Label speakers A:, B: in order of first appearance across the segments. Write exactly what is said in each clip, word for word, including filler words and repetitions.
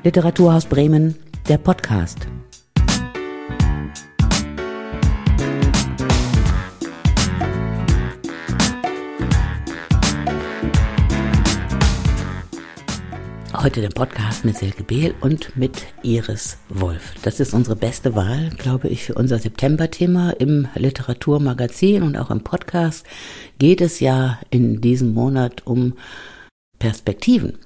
A: Literaturhaus Bremen, der Podcast. Heute der Podcast mit Silke Behl und mit Iris Wolf. Das ist unsere beste Wahl, glaube ich, für unser September-Thema im Literaturmagazin und auch im Podcast geht es ja in diesem Monat um Perspektiven.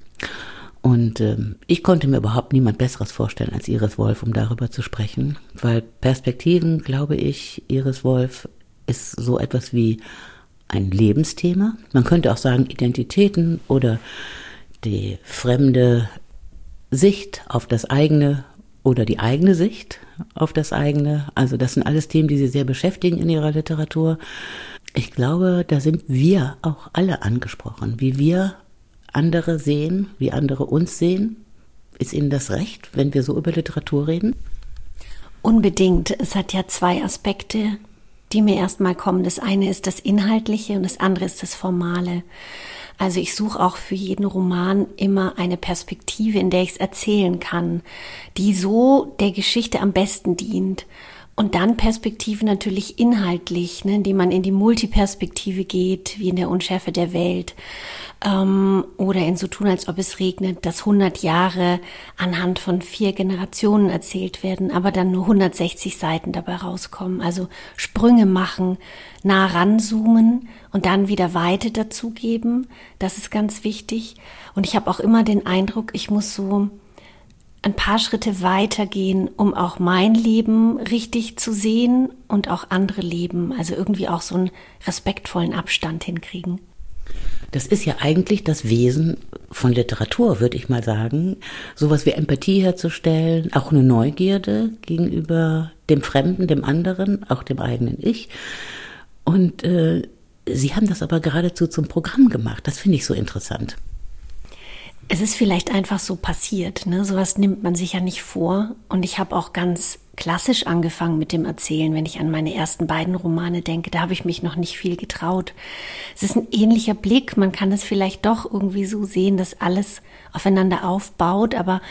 A: Und äh, ich konnte mir überhaupt niemand Besseres vorstellen als Iris Wolf, um darüber zu sprechen, weil Perspektiven, glaube ich, Iris Wolf ist so etwas wie ein Lebensthema. Man könnte auch sagen Identitäten oder die fremde Sicht auf das eigene oder die eigene Sicht auf das eigene. Also das sind alles Themen, die sie sehr beschäftigen in ihrer Literatur. Ich glaube, da sind wir auch alle angesprochen, wie wir andere sehen, wie andere uns sehen. Ist Ihnen das recht, wenn wir so über Literatur reden?
B: Unbedingt. Es hat ja zwei Aspekte, die mir erstmal kommen. Das eine ist das Inhaltliche und das andere ist das Formale. Also ich suche auch für jeden Roman immer eine Perspektive, in der ich es erzählen kann, die so der Geschichte am besten dient. Und dann Perspektive natürlich inhaltlich, ne, indem man in die Multiperspektive geht, wie in der Unschärfe der Welt. Ähm, oder in so tun, als ob es regnet, dass hundert Jahre anhand von vier Generationen erzählt werden, aber dann nur hundertsechzig Seiten dabei rauskommen. Also Sprünge machen, nah ranzoomen und dann wieder Weite dazugeben. Das ist ganz wichtig. Und ich habe auch immer den Eindruck, ich muss so ein paar Schritte weitergehen, um auch mein Leben richtig zu sehen und auch andere Leben, also irgendwie auch so einen respektvollen Abstand hinkriegen.
A: Das ist ja eigentlich das Wesen von Literatur, würde ich mal sagen. Sowas wie Empathie herzustellen, auch eine Neugierde gegenüber dem Fremden, dem anderen, auch dem eigenen Ich. Und äh, Sie haben das aber geradezu zum Programm gemacht. Das finde ich so interessant.
B: Es ist vielleicht einfach so passiert, ne? Sowas nimmt man sich ja nicht vor. Und ich habe auch ganz klassisch angefangen mit dem Erzählen, wenn ich an meine ersten beiden Romane denke. Da habe ich mich noch nicht viel getraut. Es ist ein ähnlicher Blick. Man kann es vielleicht doch irgendwie so sehen, dass alles aufeinander aufbaut. Aber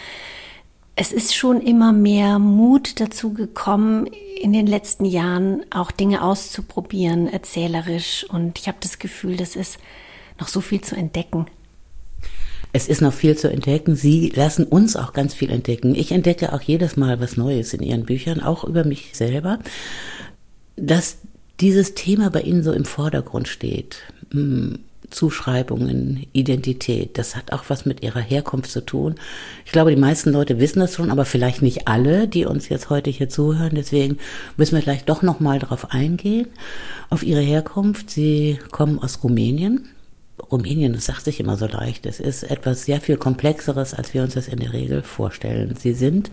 B: es ist schon immer mehr Mut dazu gekommen, in den letzten Jahren auch Dinge auszuprobieren, erzählerisch. Und ich habe das Gefühl, das ist noch so viel zu entdecken.
A: Es ist noch viel zu entdecken. Sie lassen uns auch ganz viel entdecken. Ich entdecke auch jedes Mal was Neues in Ihren Büchern, auch über mich selber. Dass dieses Thema bei Ihnen so im Vordergrund steht. Zuschreibungen, Identität, das hat auch was mit Ihrer Herkunft zu tun. Ich glaube, die meisten Leute wissen das schon, aber vielleicht nicht alle, die uns jetzt heute hier zuhören. Deswegen müssen wir vielleicht doch noch mal darauf eingehen, auf Ihre Herkunft. Sie kommen aus Rumänien. Rumänien, das sagt sich immer so leicht, es ist etwas sehr viel Komplexeres, als wir uns das in der Regel vorstellen. Sie sind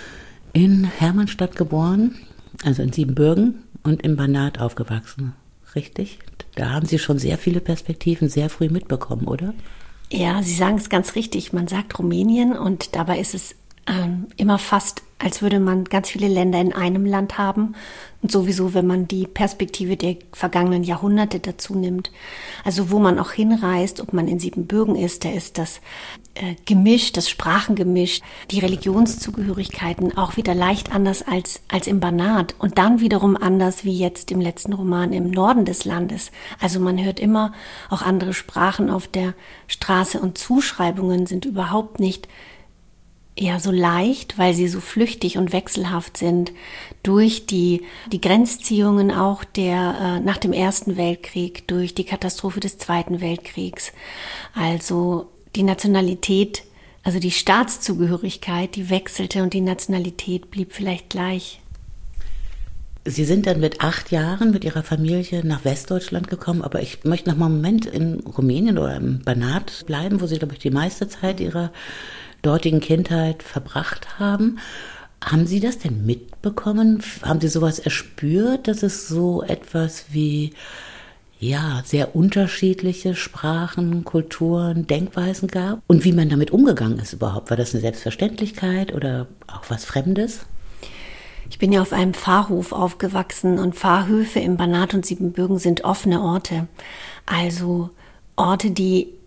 A: in Hermannstadt geboren, also in Siebenbürgen und im Banat aufgewachsen, richtig? Da haben Sie schon sehr viele Perspektiven sehr früh mitbekommen, oder?
B: Ja, Sie sagen es ganz richtig, man sagt Rumänien und dabei ist es ähm, immer fast, als würde man ganz viele Länder in einem Land haben. Und sowieso, wenn man die Perspektive der vergangenen Jahrhunderte dazu nimmt. Also wo man auch hinreist, ob man in Siebenbürgen ist, da ist das äh, Gemisch, das Sprachengemisch, die Religionszugehörigkeiten auch wieder leicht anders als, als im Banat. Und dann wiederum anders wie jetzt im letzten Roman im Norden des Landes. Also man hört immer auch andere Sprachen auf der Straße und Zuschreibungen sind überhaupt nicht ja so leicht, weil sie so flüchtig und wechselhaft sind durch die, die Grenzziehungen auch der äh, nach dem Ersten Weltkrieg, durch die Katastrophe des Zweiten Weltkriegs. Also die Nationalität, also die Staatszugehörigkeit, die wechselte und die Nationalität blieb vielleicht gleich.
A: Sie sind dann mit acht Jahren mit Ihrer Familie nach Westdeutschland gekommen, aber ich möchte noch mal einen Moment in Rumänien oder im Banat bleiben, wo Sie, glaube ich, die meiste Zeit Ihrer dortigen Kindheit verbracht haben. Haben Sie das denn mitbekommen? Haben Sie sowas erspürt, dass es so etwas wie, ja, sehr unterschiedliche Sprachen, Kulturen, Denkweisen gab? Und wie man damit umgegangen ist überhaupt? War das eine Selbstverständlichkeit oder auch was Fremdes?
B: Ich bin ja auf einem Pfarrhof aufgewachsen und Pfarrhöfe im Banat und Siebenbürgen sind offene Orte. Also Orte, die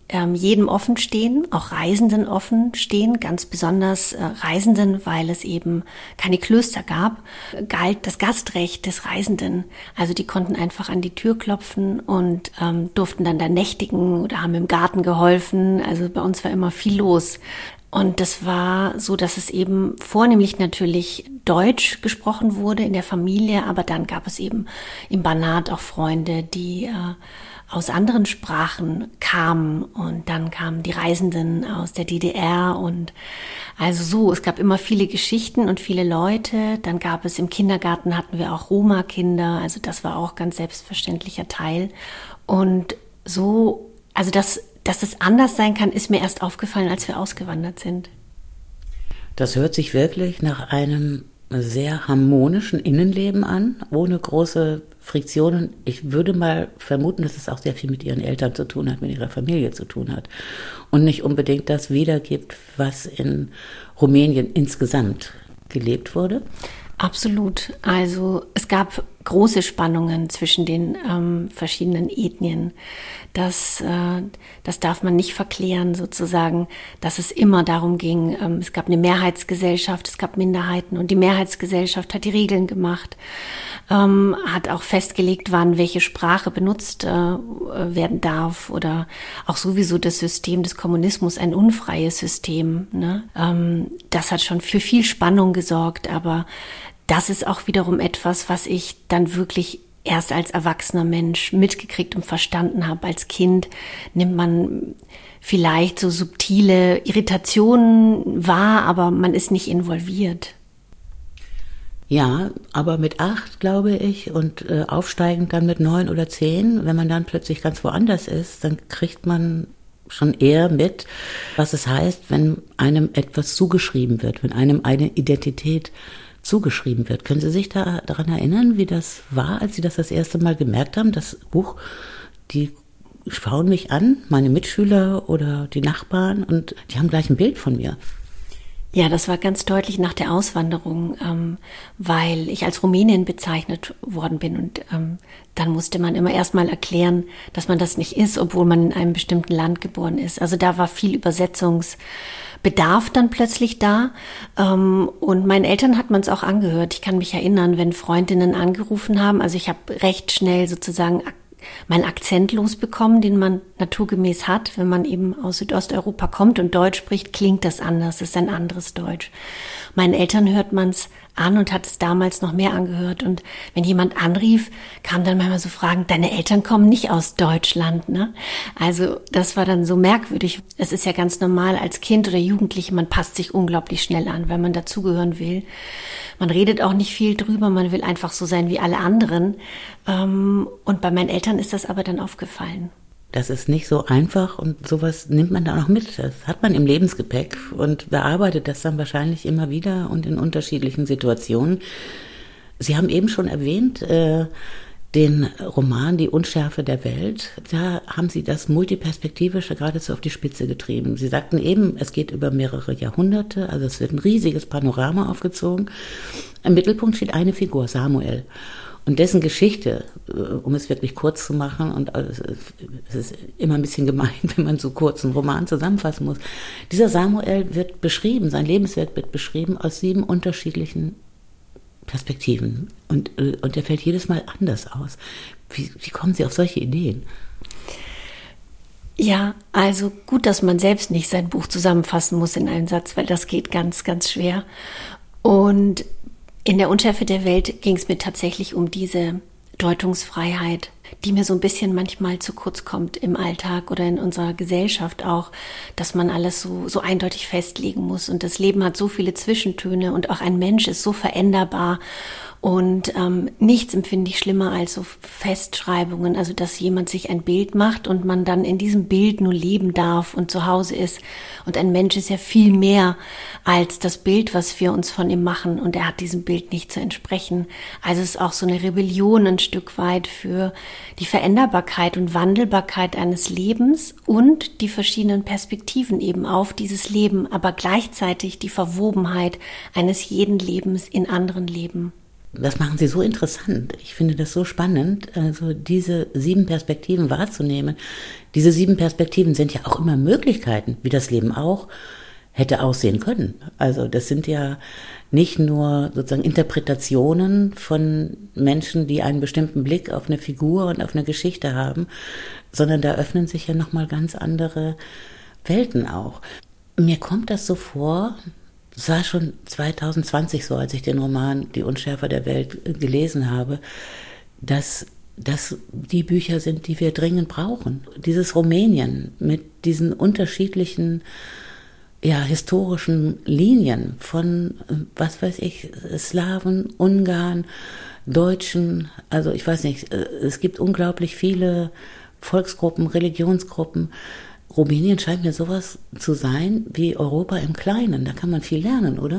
B: ähm, jedem offen stehen, auch Reisenden offen stehen, ganz besonders äh, Reisenden, weil es eben keine Klöster gab, galt das Gastrecht des Reisenden. Also die konnten einfach an die Tür klopfen und ähm, durften dann da nächtigen oder haben im Garten geholfen. Also bei uns war immer viel los. Und das war so, dass es eben vornehmlich natürlich Deutsch gesprochen wurde in der Familie, aber dann gab es eben im Banat auch Freunde, die äh, aus anderen Sprachen kamen, und dann kamen die Reisenden aus der D D R und also so, es gab immer viele Geschichten und viele Leute. Dann gab es im Kindergarten, hatten wir auch Roma-Kinder, also das war auch ganz selbstverständlicher Teil. Und so, also das Dass es anders sein kann, ist mir erst aufgefallen, als wir ausgewandert sind.
A: Das hört sich wirklich nach einem sehr harmonischen Innenleben an, ohne große Friktionen. Ich würde mal vermuten, dass es auch sehr viel mit ihren Eltern zu tun hat, mit ihrer Familie zu tun hat. Und nicht unbedingt das wiedergibt, was in Rumänien insgesamt gelebt wurde.
B: Absolut. Also es gab große Spannungen zwischen den ähm, verschiedenen Ethnien. Das, äh, das darf man nicht verklären sozusagen, dass es immer darum ging, ähm, es gab eine Mehrheitsgesellschaft, es gab Minderheiten und die Mehrheitsgesellschaft hat die Regeln gemacht, ähm, hat auch festgelegt, wann welche Sprache benutzt äh, werden darf, oder auch sowieso das System des Kommunismus, ein unfreies System, ne? Ähm, das hat schon für viel Spannung gesorgt, aber das ist auch wiederum etwas, was ich dann wirklich erst als erwachsener Mensch mitgekriegt und verstanden habe. Als Kind nimmt man vielleicht so subtile Irritationen wahr, aber man ist nicht involviert.
A: Ja, aber mit acht, glaube ich, und äh, aufsteigend dann mit neun oder zehn, wenn man dann plötzlich ganz woanders ist, dann kriegt man schon eher mit, was es heißt, wenn einem etwas zugeschrieben wird, wenn einem eine Identität zugeschrieben wird. Können Sie sich da daran erinnern, wie das war, als Sie das das erste Mal gemerkt haben, das Buch, die schauen mich an, meine Mitschüler oder die Nachbarn, und die haben gleich ein Bild von mir?
B: Ja, das war ganz deutlich nach der Auswanderung, ähm, weil ich als Rumänin bezeichnet worden bin, und ähm, dann musste man immer erstmal erklären, dass man das nicht ist, obwohl man in einem bestimmten Land geboren ist. Also da war viel Übersetzungsbedarf dann plötzlich da, ähm, und meinen Eltern hat man es auch angehört. Ich kann mich erinnern, wenn Freundinnen angerufen haben, also ich habe recht schnell sozusagen meinen Akzent losbekommen, den man naturgemäß hat. Wenn man eben aus Südosteuropa kommt und Deutsch spricht, klingt das anders, es ist ein anderes Deutsch. Meinen Eltern hört man es an und hat es damals noch mehr angehört. Und wenn jemand anrief, kamen dann manchmal so Fragen, deine Eltern kommen nicht aus Deutschland, ne? Also das war dann so merkwürdig. Es ist ja ganz normal als Kind oder Jugendliche, man passt sich unglaublich schnell an, weil man dazugehören will. Man redet auch nicht viel drüber, man will einfach so sein wie alle anderen. Und bei meinen Eltern ist das aber dann aufgefallen.
A: Das ist nicht so einfach, und sowas nimmt man da noch mit. Das hat man im Lebensgepäck und bearbeitet das dann wahrscheinlich immer wieder und in unterschiedlichen Situationen. Sie haben eben schon erwähnt, äh, den Roman Die Unschärfe der Welt. Da haben Sie das Multiperspektivische geradezu auf die Spitze getrieben. Sie sagten eben, es geht über mehrere Jahrhunderte, also es wird ein riesiges Panorama aufgezogen. Im Mittelpunkt steht eine Figur, Samuel. Und dessen Geschichte, um es wirklich kurz zu machen, und es ist immer ein bisschen gemein, wenn man so kurz einen Roman zusammenfassen muss. Dieser Samuel wird beschrieben, sein Lebenswerk wird beschrieben aus sieben unterschiedlichen Perspektiven. Und, und der fällt jedes Mal anders aus. Wie, wie kommen Sie auf solche Ideen?
B: Ja, also gut, dass man selbst nicht sein Buch zusammenfassen muss in einem Satz, weil das geht ganz, ganz schwer. Und in der Unschärfe der Welt ging es mir tatsächlich um diese Deutungsfreiheit, die mir so ein bisschen manchmal zu kurz kommt im Alltag oder in unserer Gesellschaft auch, dass man alles so, so eindeutig festlegen muss. Und das Leben hat so viele Zwischentöne und auch ein Mensch ist so veränderbar. Und ähm, nichts empfinde ich schlimmer als so Festschreibungen, also dass jemand sich ein Bild macht und man dann in diesem Bild nur leben darf und zu Hause ist. Und ein Mensch ist ja viel mehr als das Bild, was wir uns von ihm machen, und er hat diesem Bild nicht zu entsprechen. Also es ist auch so eine Rebellion ein Stück weit für die Veränderbarkeit und Wandelbarkeit eines Lebens und die verschiedenen Perspektiven eben auf dieses Leben, aber gleichzeitig die Verwobenheit eines jeden Lebens in anderen Leben.
A: das machen Sie so interessant. Ich finde das so spannend, also diese sieben Perspektiven wahrzunehmen. Diese sieben Perspektiven sind ja auch immer Möglichkeiten, wie das Leben auch hätte aussehen können. Also das sind ja nicht nur sozusagen Interpretationen von Menschen, die einen bestimmten Blick auf eine Figur und auf eine Geschichte haben, sondern da öffnen sich ja nochmal ganz andere Welten auch. Mir kommt das so vor, es war schon zwanzig zwanzig so, als ich den Roman Die Unschärfer der Welt gelesen habe, dass das die Bücher sind, die wir dringend brauchen. Dieses Rumänien mit diesen unterschiedlichen ja, historischen Linien von, was weiß ich, Slawen, Ungarn, Deutschen, also ich weiß nicht, es gibt unglaublich viele Volksgruppen, Religionsgruppen. Rumänien scheint mir sowas zu sein wie Europa im Kleinen, da kann man viel lernen, oder?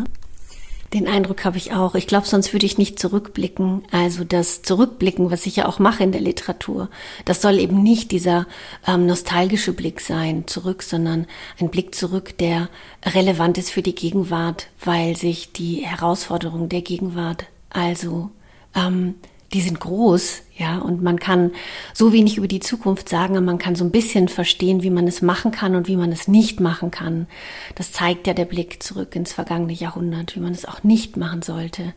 B: Den Eindruck habe ich auch. Ich glaube, sonst würde ich nicht zurückblicken. Also das Zurückblicken, was ich ja auch mache in der Literatur, das soll eben nicht dieser ähm, nostalgische Blick sein, zurück, sondern ein Blick zurück, der relevant ist für die Gegenwart, weil sich die Herausforderungen der Gegenwart, also ähm, die sind groß, ja, und man kann so wenig über die Zukunft sagen, aber man kann so ein bisschen verstehen, wie man es machen kann und wie man es nicht machen kann. Das zeigt ja der Blick zurück ins vergangene Jahrhundert, wie man es auch nicht machen sollte.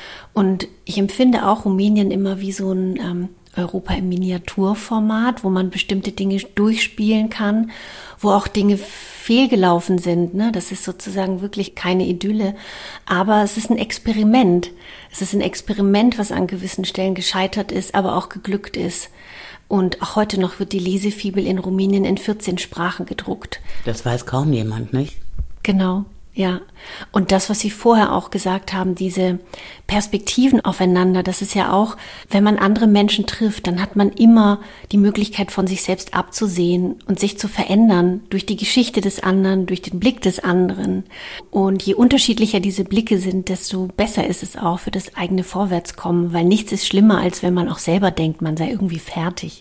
B: Und ich empfinde auch Rumänien immer wie so ein ähm, Europa im Miniaturformat, wo man bestimmte Dinge durchspielen kann, wo auch Dinge fehlgelaufen sind. Ne? Das ist sozusagen wirklich keine Idylle, aber es ist ein Experiment. Es ist ein Experiment, was an gewissen Stellen gescheitert ist, aber auch geglückt ist. Und auch heute noch wird die Lesefibel in Rumänien in vierzehn Sprachen gedruckt.
A: Das weiß kaum jemand, nicht?
B: Genau. Ja, und das, was Sie vorher auch gesagt haben, diese Perspektiven aufeinander, das ist ja auch, wenn man andere Menschen trifft, dann hat man immer die Möglichkeit von sich selbst abzusehen und sich zu verändern durch die Geschichte des anderen, durch den Blick des anderen. Und je unterschiedlicher diese Blicke sind, desto besser ist es auch für das eigene Vorwärtskommen, weil nichts ist schlimmer, als wenn man auch selber denkt, man sei irgendwie fertig.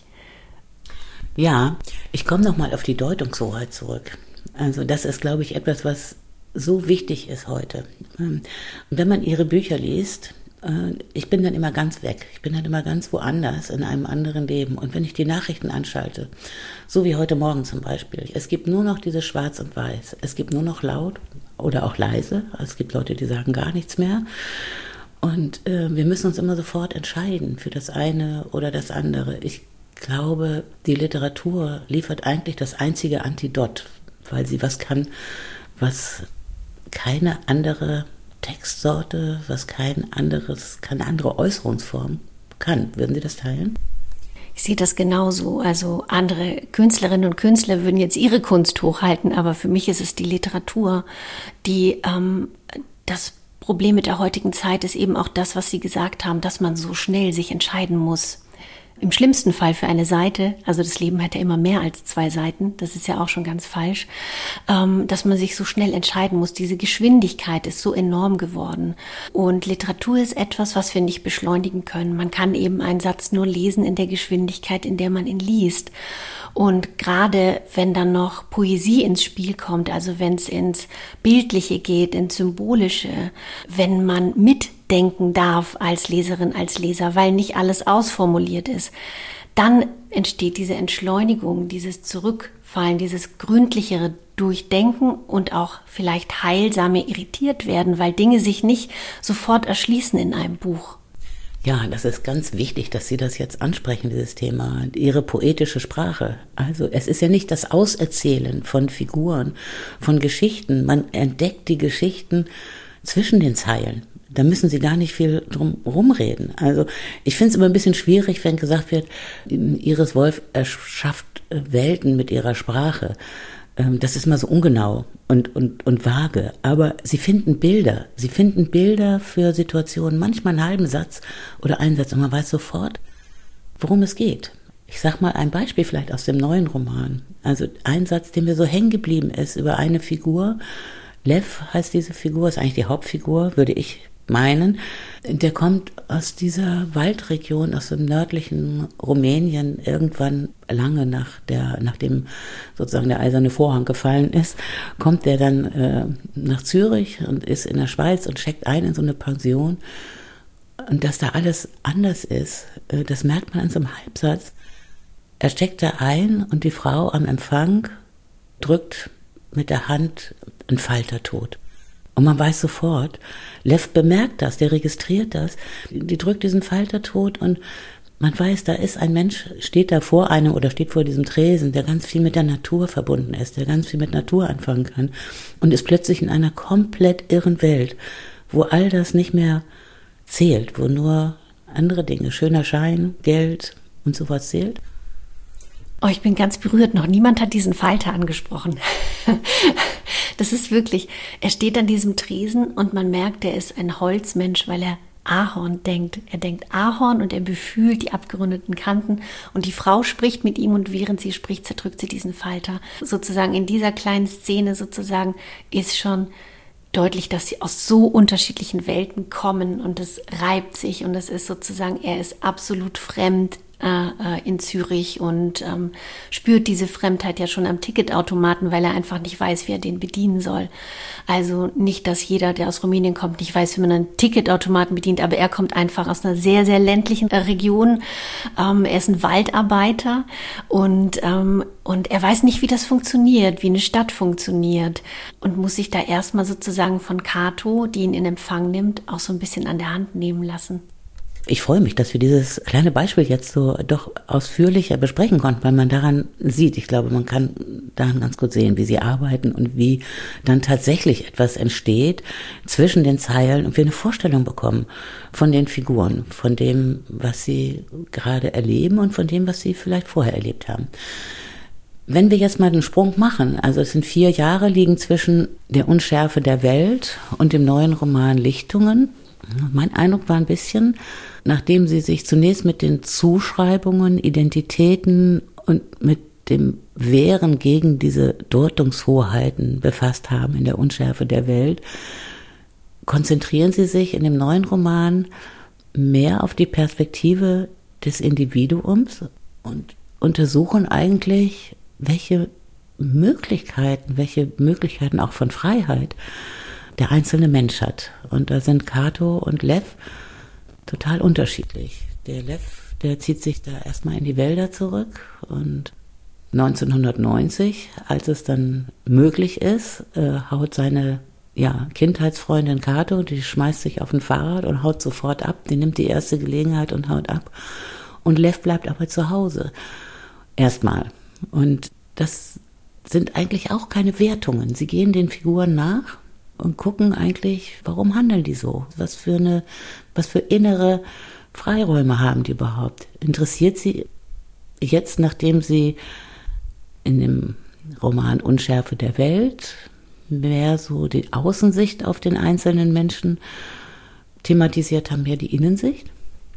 A: Ja, ich komme nochmal auf die Deutungshoheit zurück. Also das ist, glaube ich, etwas, was so wichtig ist heute. Und wenn man ihre Bücher liest, ich bin dann immer ganz weg. Ich bin dann immer ganz woanders, in einem anderen Leben. Und wenn ich die Nachrichten anschalte, so wie heute Morgen zum Beispiel, es gibt nur noch dieses Schwarz und Weiß. Es gibt nur noch laut oder auch leise. Es gibt Leute, die sagen gar nichts mehr. Und äh, wir müssen uns immer sofort entscheiden für das eine oder das andere. Ich glaube, die Literatur liefert eigentlich das einzige Antidot, weil sie was kann, was keine andere Textsorte, was kein anderes, keine andere Äußerungsform kann. Würden Sie das teilen?
B: Ich sehe das genauso. Also andere Künstlerinnen und Künstler würden jetzt ihre Kunst hochhalten, aber für mich ist es die Literatur, die ähm, das Problem mit der heutigen Zeit ist eben auch das, was Sie gesagt haben, dass man so schnell sich entscheiden muss. Im schlimmsten Fall für eine Seite, also das Leben hat ja immer mehr als zwei Seiten, das ist ja auch schon ganz falsch, ähm, dass man sich so schnell entscheiden muss. Diese Geschwindigkeit ist so enorm geworden. Und Literatur ist etwas, was wir nicht beschleunigen können. Man kann eben einen Satz nur lesen in der Geschwindigkeit, in der man ihn liest. Und gerade wenn dann noch Poesie ins Spiel kommt, also wenn es ins Bildliche geht, ins Symbolische, wenn man mitdenken darf als Leserin, als Leser, weil nicht alles ausformuliert ist, dann entsteht diese Entschleunigung, dieses Zurückfallen, dieses gründlichere Durchdenken und auch vielleicht heilsame irritiert werden, weil Dinge sich nicht sofort erschließen in einem Buch.
A: Ja, das ist ganz wichtig, dass Sie das jetzt ansprechen, dieses Thema, Ihre poetische Sprache. Also es ist ja nicht das Auserzählen von Figuren, von Geschichten. Man entdeckt die Geschichten zwischen den Zeilen. Da müssen Sie gar nicht viel drum rumreden. Also ich finde es immer ein bisschen schwierig, wenn gesagt wird, Iris Wolf erschafft Welten mit ihrer Sprache. Das ist mal so ungenau und, und, und vage. Aber sie finden Bilder. Sie finden Bilder für Situationen, manchmal einen halben Satz oder einen Satz und man weiß sofort, worum es geht. Ich sag mal ein Beispiel vielleicht aus dem neuen Roman. Also ein Satz, der mir so hängen geblieben ist über eine Figur. Lev heißt diese Figur, ist eigentlich die Hauptfigur, würde ich meinen. Der kommt aus dieser Waldregion, aus dem nördlichen Rumänien, irgendwann lange nach der, nachdem sozusagen der eiserne Vorhang gefallen ist, kommt der dann äh, nach Zürich und ist in der Schweiz und checkt ein in so eine Pension. Und dass da alles anders ist, das merkt man an so einem Halbsatz. Er steckt da ein und die Frau am Empfang drückt mit der Hand einen Falter tot. Und man weiß sofort, Lev bemerkt das, der registriert das, die drückt diesen Falter tot und man weiß, da ist ein Mensch, steht da vor einem oder steht vor diesem Tresen, der ganz viel mit der Natur verbunden ist, der ganz viel mit Natur anfangen kann und ist plötzlich in einer komplett irren Welt, wo all das nicht mehr zählt, wo nur andere Dinge, schöner Schein, Geld und sowas zählt.
B: Oh, ich bin ganz berührt. Noch niemand hat diesen Falter angesprochen. Das ist wirklich, er steht an diesem Tresen und man merkt, er ist ein Holzmensch, weil er Ahorn denkt. Er denkt Ahorn und er befühlt die abgerundeten Kanten und die Frau spricht mit ihm und während sie spricht, zerdrückt sie diesen Falter. Sozusagen in dieser kleinen Szene sozusagen ist schon deutlich, dass sie aus so unterschiedlichen Welten kommen und es reibt sich und es ist sozusagen, er ist absolut fremd äh, in Zürich und ähm, spürt diese Fremdheit ja schon am Ticketautomaten, weil er einfach nicht weiß, wie er den bedienen soll. Also nicht, dass jeder, der aus Rumänien kommt, nicht weiß, wie man einen Ticketautomaten bedient, aber er kommt einfach aus einer sehr, sehr ländlichen Region. Ähm, er ist ein Waldarbeiter und, ähm, und er weiß nicht, wie das funktioniert, wie eine Stadt funktioniert und muss sich da erstmal sozusagen von Kato, die ihn in Empfang nimmt, auch so ein bisschen an der Hand nehmen lassen.
A: Ich freue mich, dass wir dieses kleine Beispiel jetzt so doch ausführlicher besprechen konnten, weil man daran sieht, ich glaube, man kann daran ganz gut sehen, wie sie arbeiten und wie dann tatsächlich etwas entsteht zwischen den Zeilen und wir eine Vorstellung bekommen von den Figuren, von dem, was sie gerade erleben und von dem, was sie vielleicht vorher erlebt haben. Wenn wir jetzt mal den Sprung machen, also es sind vier Jahre liegen zwischen der Unschärfe der Welt und dem neuen Roman Lichtungen. Mein Eindruck war ein bisschen, nachdem sie sich zunächst mit den Zuschreibungen, Identitäten und mit dem Wehren gegen diese Deutungshoheiten befasst haben in der Unschärfe der Welt, konzentrieren sie sich in dem neuen Roman mehr auf die Perspektive des Individuums und untersuchen eigentlich, welche Möglichkeiten, welche Möglichkeiten auch von Freiheit der einzelne Mensch hat. Und da sind Kato und Lev total unterschiedlich. Der Lev, der zieht sich da erstmal in die Wälder zurück und neunzehnhundertneunzig, als es dann möglich ist, äh, haut seine ja, Kindheitsfreundin Kato, die schmeißt sich auf ein Fahrrad und haut sofort ab. Die nimmt die erste Gelegenheit und haut ab. Und Lev bleibt aber zu Hause. Erstmal. Und das sind eigentlich auch keine Wertungen. Sie gehen den Figuren nach und gucken eigentlich, warum handeln die so? Was für eine, was für innere Freiräume haben die überhaupt? Interessiert sie jetzt, nachdem sie in dem Roman Unschärfe der Welt mehr so die Außensicht auf den einzelnen Menschen thematisiert haben, mehr die Innensicht?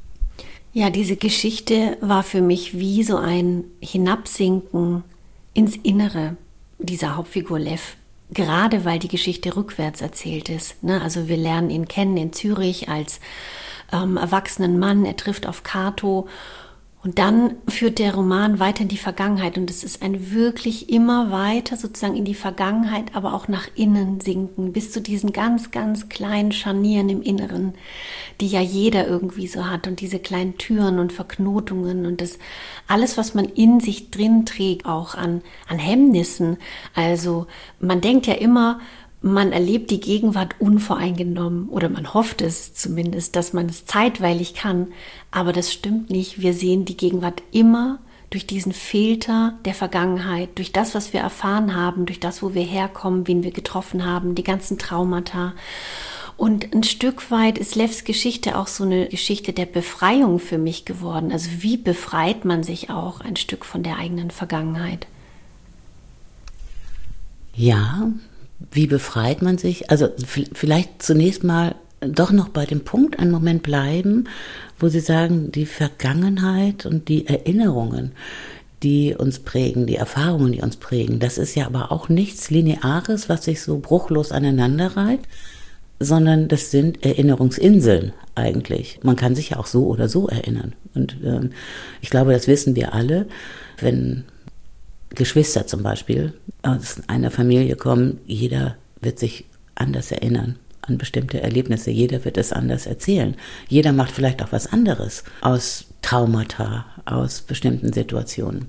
B: Ja, diese Geschichte war für mich wie so ein Hinabsinken ins Innere dieser Hauptfigur Lev. Gerade weil die Geschichte rückwärts erzählt ist. Ne? Also wir lernen ihn kennen in Zürich als ähm, erwachsenen Mann. Er trifft auf Kato. Und dann führt der Roman weiter in die Vergangenheit. Und es ist ein wirklich immer weiter sozusagen in die Vergangenheit, aber auch nach innen sinken, bis zu diesen ganz, ganz kleinen Scharnieren im Inneren, die ja jeder irgendwie so hat. Und diese kleinen Türen und Verknotungen und das alles, was man in sich drin trägt, auch an, an Hemmnissen. Also man denkt ja immer, man erlebt die Gegenwart unvoreingenommen oder man hofft es zumindest, dass man es zeitweilig kann. Aber das stimmt nicht. Wir sehen die Gegenwart immer durch diesen Filter der Vergangenheit, durch das, was wir erfahren haben, durch das, wo wir herkommen, wen wir getroffen haben, die ganzen Traumata. Und ein Stück weit ist Levs Geschichte auch so eine Geschichte der Befreiung für mich geworden. Also wie befreit man sich auch ein Stück von der eigenen Vergangenheit?
A: Ja, wie befreit man sich? Also vielleicht zunächst mal doch noch bei dem Punkt einen Moment bleiben, wo Sie sagen, die Vergangenheit und die Erinnerungen, die uns prägen, die Erfahrungen, die uns prägen, das ist ja aber auch nichts Lineares, was sich so bruchlos aneinander reiht, sondern das sind Erinnerungsinseln eigentlich. Man kann sich ja auch so oder so erinnern. Und äh, ich glaube, das wissen wir alle, wenn Geschwister zum Beispiel aus einer Familie kommen, jeder wird sich anders erinnern an bestimmte Erlebnisse. Jeder wird es anders erzählen. Jeder macht vielleicht auch was anderes aus Traumata, aus bestimmten Situationen.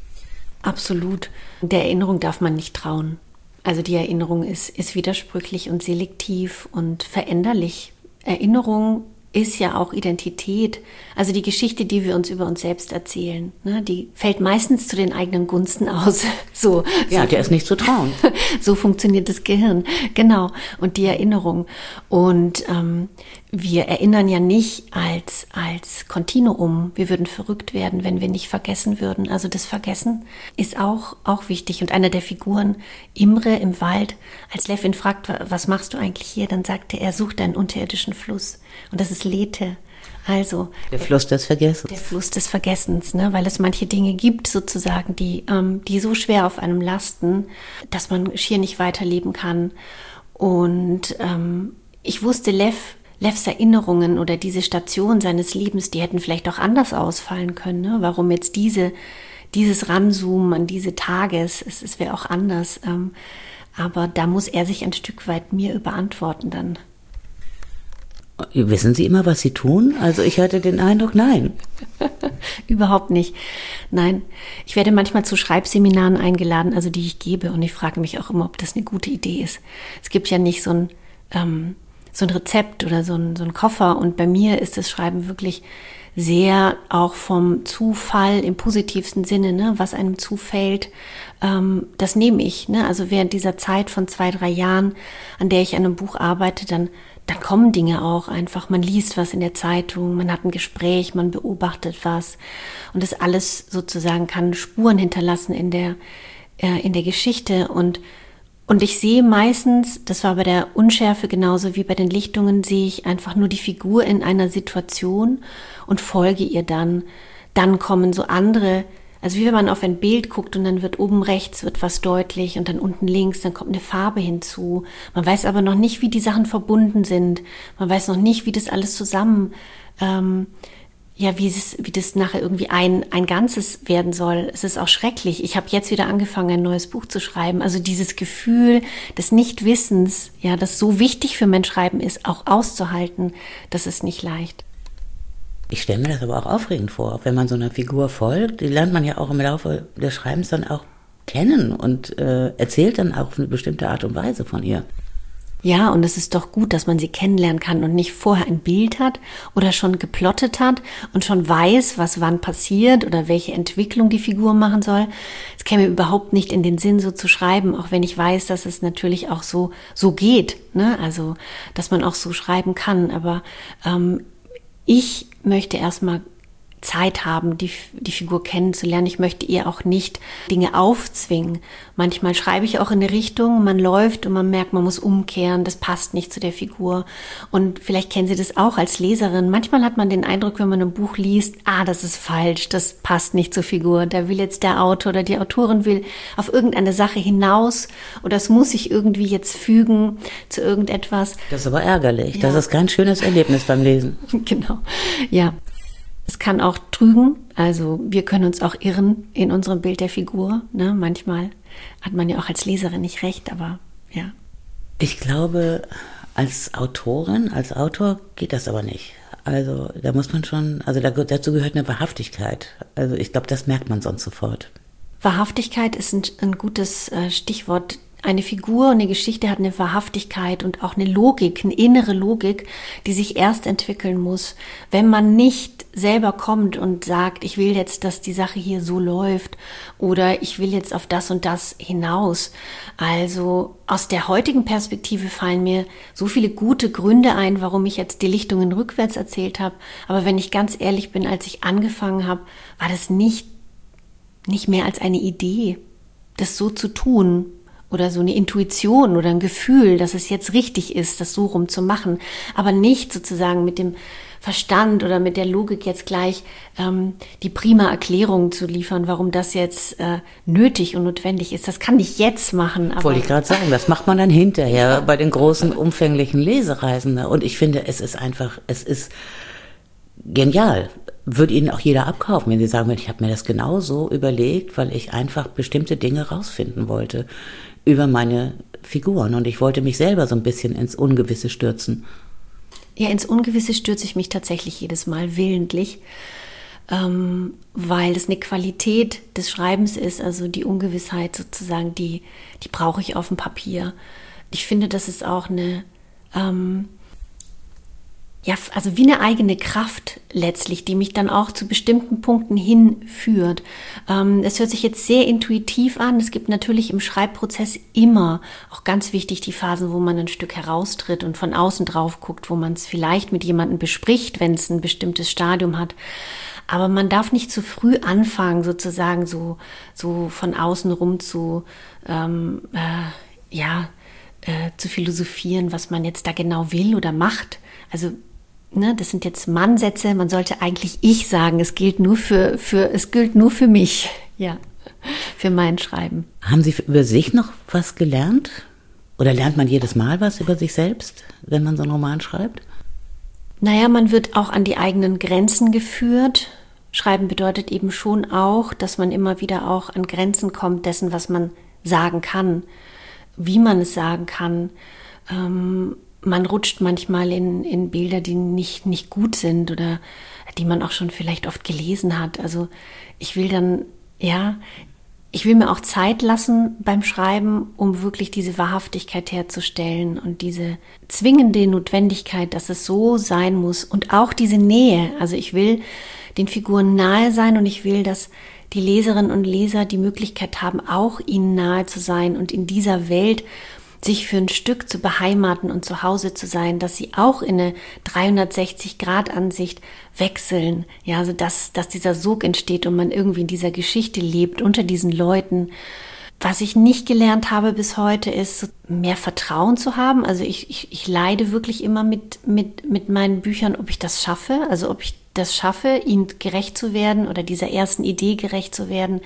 B: Absolut. Der Erinnerung darf man nicht trauen. Also die Erinnerung ist, ist widersprüchlich und selektiv und veränderlich. Erinnerung ist ja auch Identität. Also die Geschichte, die wir uns über uns selbst erzählen, ne, die fällt meistens zu den eigenen Gunsten aus. So,
A: ja,
B: so
A: der ist nicht zu trauen.
B: So funktioniert das Gehirn, genau. Und die Erinnerung. Und ähm, wir erinnern ja nicht als als Kontinuum. Wir würden verrückt werden, wenn wir nicht vergessen würden. Also das Vergessen ist auch auch wichtig. Und einer der Figuren, Imre im Wald, als Lev ihn fragt, was machst du eigentlich hier, dann sagte er, sucht einen unterirdischen Fluss. Und das ist Lethe. Also
A: der Fluss des Vergessens.
B: Der Fluss des Vergessens, ne? Weil es manche Dinge gibt sozusagen, die, ähm, die so schwer auf einem lasten, dass man schier nicht weiterleben kann. Und ähm, ich wusste, Lev, Levs Erinnerungen oder diese Station seines Lebens, die hätten vielleicht auch anders ausfallen können. Ne? Warum jetzt diese, dieses Ranzoomen an diese Tage, es, es wäre auch anders. Ähm, aber da muss er sich ein Stück weit mir überantworten dann.
A: Wissen Sie immer, was Sie tun? Also ich hatte den Eindruck, nein.
B: Überhaupt nicht. Nein, ich werde manchmal zu Schreibseminaren eingeladen, also die ich gebe, und ich frage mich auch immer, ob das eine gute Idee ist. Es gibt ja nicht so ein, ähm, so ein Rezept oder so ein, so ein Koffer, und bei mir ist das Schreiben wirklich sehr auch vom Zufall im positivsten Sinne, ne, was einem zufällt, ähm, das nehme ich. Ne? Also während dieser Zeit von zwei, drei Jahren, an der ich an einem Buch arbeite, dann dann kommen Dinge auch einfach. Man liest was in der Zeitung, man hat ein Gespräch, man beobachtet was. Und das alles sozusagen kann Spuren hinterlassen in der, äh, in der Geschichte. Und, und ich sehe meistens, das war bei der Unschärfe genauso wie bei den Lichtungen, sehe ich einfach nur die Figur in einer Situation und folge ihr dann. Dann kommen so andere, also wie wenn man auf ein Bild guckt und dann wird oben rechts wird was deutlich und dann unten links, dann kommt eine Farbe hinzu. Man weiß aber noch nicht, wie die Sachen verbunden sind. Man weiß noch nicht, wie das alles zusammen, ähm, ja, wie es, wie das nachher irgendwie ein, ein Ganzes werden soll. Es ist auch schrecklich. Ich habe jetzt wieder angefangen, ein neues Buch zu schreiben. Also dieses Gefühl des Nichtwissens, ja, das so wichtig für mein Schreiben ist, auch auszuhalten, das ist nicht leicht.
A: Ich stelle mir das aber auch aufregend vor, wenn man so einer Figur folgt. Die lernt man ja auch im Laufe des Schreibens dann auch kennen und äh, erzählt dann auch auf eine bestimmte Art und Weise von ihr.
B: Ja, und es ist doch gut, dass man sie kennenlernen kann und nicht vorher ein Bild hat oder schon geplottet hat und schon weiß, was wann passiert oder welche Entwicklung die Figur machen soll. Es käme überhaupt nicht in den Sinn, so zu schreiben, auch wenn ich weiß, dass es natürlich auch so so geht, ne? Also, dass man auch so schreiben kann. Aber ähm, ich möchte erstmal Zeit haben, die, die Figur kennenzulernen. Ich möchte ihr auch nicht Dinge aufzwingen. Manchmal schreibe ich auch in eine Richtung, man läuft und man merkt, man muss umkehren, das passt nicht zu der Figur. Und vielleicht kennen Sie das auch als Leserin. Manchmal hat man den Eindruck, wenn man ein Buch liest, ah, das ist falsch, das passt nicht zur Figur. Da will jetzt der Autor oder die Autorin will auf irgendeine Sache hinaus oder es muss sich irgendwie jetzt fügen zu irgendetwas.
A: Das ist aber ärgerlich.
B: Ja.
A: Das ist kein schönes Erlebnis beim Lesen.
B: Genau, ja. Es kann auch trügen, also wir können uns auch irren in unserem Bild der Figur. Ne? Manchmal hat man ja auch als Leserin nicht recht, aber ja.
A: Ich glaube, als Autorin, als Autor geht das aber nicht. Also da muss man schon, also da, dazu gehört eine Wahrhaftigkeit. Also ich glaube, das merkt man sonst sofort.
B: Wahrhaftigkeit ist ein, ein gutes äh, Stichwort. Eine Figur, eine Geschichte hat eine Wahrhaftigkeit und auch eine Logik, eine innere Logik, die sich erst entwickeln muss. Wenn man nicht selber kommt und sagt, ich will jetzt, dass die Sache hier so läuft oder ich will jetzt auf das und das hinaus. Also aus der heutigen Perspektive fallen mir so viele gute Gründe ein, warum ich jetzt die Lichtungen rückwärts erzählt habe. Aber wenn ich ganz ehrlich bin, als ich angefangen habe, war das nicht, nicht mehr als eine Idee, das so zu tun. Oder so eine Intuition oder ein Gefühl, dass es jetzt richtig ist, das so rum zu machen, aber nicht sozusagen mit dem Verstand oder mit der Logik jetzt gleich ähm, die prima Erklärung zu liefern, warum das jetzt äh, nötig und notwendig ist. Das kann ich jetzt machen. Aber
A: wollte ich gerade sagen, das macht man dann hinterher ja. bei den großen, umfänglichen Lesereisen. Und ich finde, es ist einfach, es ist genial. Würde Ihnen auch jeder abkaufen, wenn Sie sagen, ich habe mir das genau so überlegt, weil ich einfach bestimmte Dinge rausfinden wollte über meine Figuren und ich wollte mich selber so ein bisschen ins Ungewisse stürzen.
B: Ja, ins Ungewisse stürze ich mich tatsächlich jedes Mal willentlich, ähm, weil es eine Qualität des Schreibens ist, also die Ungewissheit sozusagen, die, die brauche ich auf dem Papier. Ich finde, das ist auch eine, ähm, ja, also wie eine eigene Kraft letztlich, die mich dann auch zu bestimmten Punkten hinführt. Ähm, das hört sich jetzt sehr intuitiv an. Es gibt natürlich im Schreibprozess immer, auch ganz wichtig, die Phasen, wo man ein Stück heraustritt und von außen drauf guckt, wo man es vielleicht mit jemandem bespricht, wenn es ein bestimmtes Stadium hat. Aber man darf nicht zu früh anfangen, sozusagen so, so von außen rum zu, ähm, äh, ja, äh, zu philosophieren, was man jetzt da genau will oder macht. Also Ne, das sind jetzt Mannsätze, man sollte eigentlich ich sagen, es gilt nur für, für, es gilt nur für mich, ja, für mein Schreiben.
A: Haben Sie über sich noch was gelernt? Oder lernt man jedes Mal was über sich selbst, wenn man so einen Roman schreibt?
B: Naja, man wird auch an die eigenen Grenzen geführt. Schreiben bedeutet eben schon auch, dass man immer wieder auch an Grenzen kommt dessen, was man sagen kann, wie man es sagen kann. Ähm, Man rutscht manchmal in, in Bilder, die nicht, nicht gut sind oder die man auch schon vielleicht oft gelesen hat. Also ich will dann, ja, ich will mir auch Zeit lassen beim Schreiben, um wirklich diese Wahrhaftigkeit herzustellen und diese zwingende Notwendigkeit, dass es so sein muss und auch diese Nähe. Also ich will den Figuren nahe sein und ich will, dass die Leserinnen und Leser die Möglichkeit haben, auch ihnen nahe zu sein und in dieser Welt sich für ein Stück zu beheimaten und zu Hause zu sein, dass sie auch in eine dreihundertsechzig Grad Ansicht wechseln, ja, also dass, dass dieser Sog entsteht und man irgendwie in dieser Geschichte lebt, unter diesen Leuten. Was ich nicht gelernt habe bis heute, ist mehr Vertrauen zu haben. Also ich, ich, ich leide wirklich immer mit, mit, mit meinen Büchern, ob ich das schaffe, also ob ich das schaffe, ihnen gerecht zu werden oder dieser ersten Idee gerecht zu werden.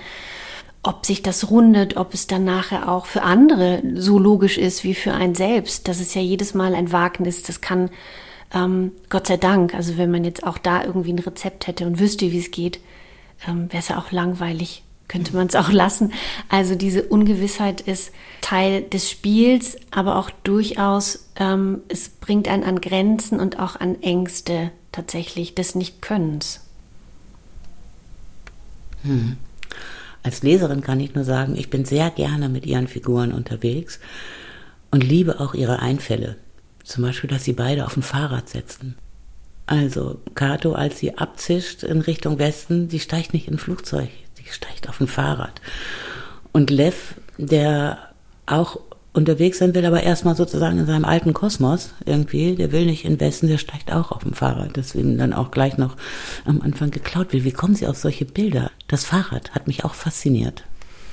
B: Ob sich das rundet, ob es dann nachher auch für andere so logisch ist wie für einen selbst. Das ist ja jedes Mal ein Wagnis. Das kann, ähm, Gott sei Dank, also wenn man jetzt auch da irgendwie ein Rezept hätte und wüsste, wie es geht, ähm, wäre es ja auch langweilig, könnte man es auch lassen. Also diese Ungewissheit ist Teil des Spiels, aber auch durchaus, ähm, es bringt einen an Grenzen und auch an Ängste tatsächlich des Nichtkönnens.
A: Hm. Als Leserin kann ich nur sagen, ich bin sehr gerne mit ihren Figuren unterwegs und liebe auch ihre Einfälle. Zum Beispiel, dass sie beide auf ein Fahrrad setzen. Also Kato, als sie abzischt in Richtung Westen, die steigt nicht in ein Flugzeug, sie steigt auf ein Fahrrad. Und Lev, der auch unterwegs sein will, aber erstmal sozusagen in seinem alten Kosmos irgendwie, der will nicht in den Westen, der steigt auch auf dem Fahrrad, das ihm dann auch gleich noch am Anfang geklaut wird. Wie kommen Sie auf solche Bilder? Das Fahrrad hat mich auch fasziniert.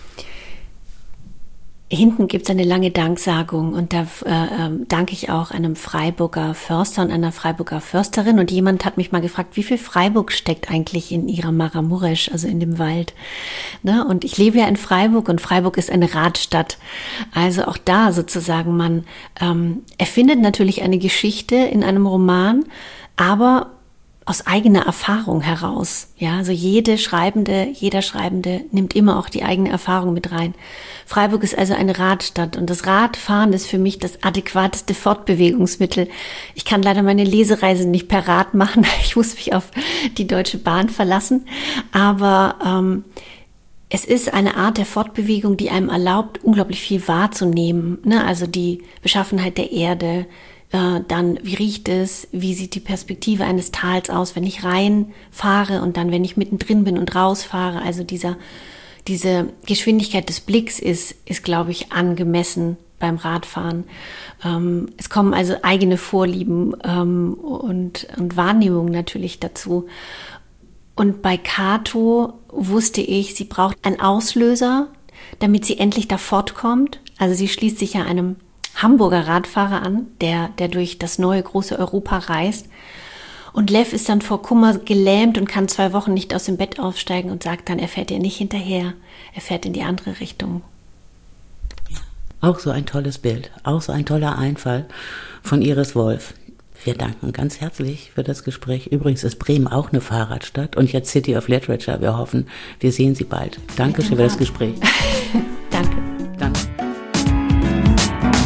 B: Hinten gibt es eine lange Danksagung und da äh, äh, danke ich auch einem Freiburger Förster und einer Freiburger Försterin und jemand hat mich mal gefragt, wie viel Freiburg steckt eigentlich in ihrer Maramuresch, also in dem Wald. Ne? Und ich lebe ja in Freiburg und Freiburg ist eine Radstadt. Also auch da sozusagen, man ähm, erfindet natürlich eine Geschichte in einem Roman, aber aus eigener Erfahrung heraus. Ja, also jede Schreibende, jeder Schreibende nimmt immer auch die eigene Erfahrung mit rein. Freiburg ist also eine Radstadt und das Radfahren ist für mich das adäquateste Fortbewegungsmittel. Ich kann leider meine Lesereise nicht per Rad machen. Ich muss mich auf die Deutsche Bahn verlassen. Aber ähm, es ist eine Art der Fortbewegung, die einem erlaubt, unglaublich viel wahrzunehmen. Ne? Also die Beschaffenheit der Erde, dann, wie riecht es, wie sieht die Perspektive eines Tals aus, wenn ich reinfahre und dann, wenn ich mittendrin bin und rausfahre. Also dieser, diese Geschwindigkeit des Blicks ist, ist, glaube ich, angemessen beim Radfahren. Ähm, es kommen also eigene Vorlieben ähm, und, und Wahrnehmungen natürlich dazu. Und bei Kato wusste ich, sie braucht einen Auslöser, damit sie endlich da fortkommt. Also sie schließt sich ja einem Hamburger Radfahrer an, der, der durch das neue große Europa reist. Und Lev ist dann vor Kummer gelähmt und kann zwei Wochen nicht aus dem Bett aufsteigen und sagt dann, er fährt ihr nicht hinterher, er fährt in die andere Richtung.
A: Auch so ein tolles Bild, auch so ein toller Einfall von Iris Wolf. Wir danken ganz herzlich für das Gespräch. Übrigens ist Bremen auch eine Fahrradstadt und jetzt City of Literature. Wir hoffen, wir sehen Sie bald. Dankeschön für das Gespräch.
B: Danke.
A: Danke.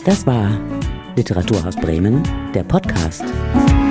A: Das war Literaturhaus Bremen, der Podcast.